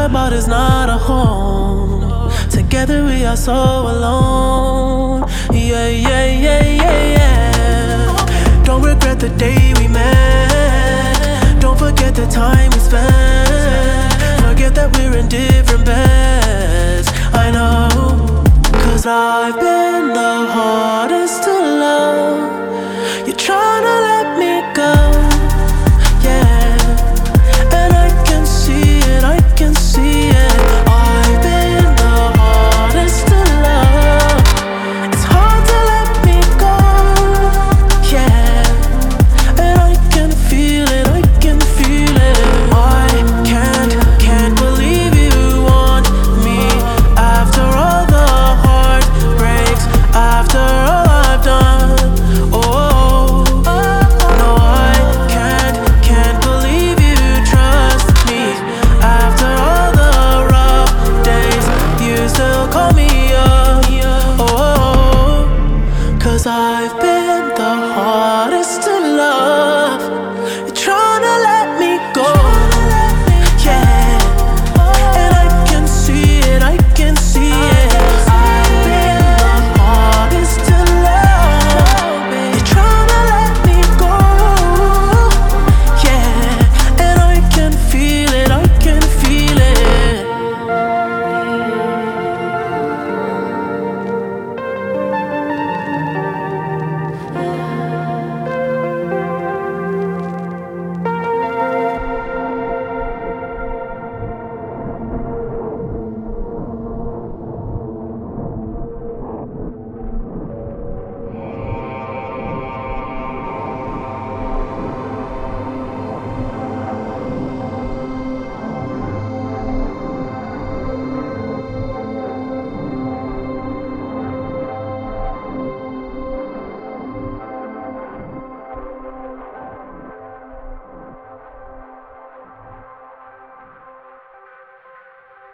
about is not a home. Together we are so alone. Yeah, yeah, yeah, yeah, yeah. Don't regret the day we met. Don't forget the time we spent. Forget that we're in different beds. I know, 'cause I've been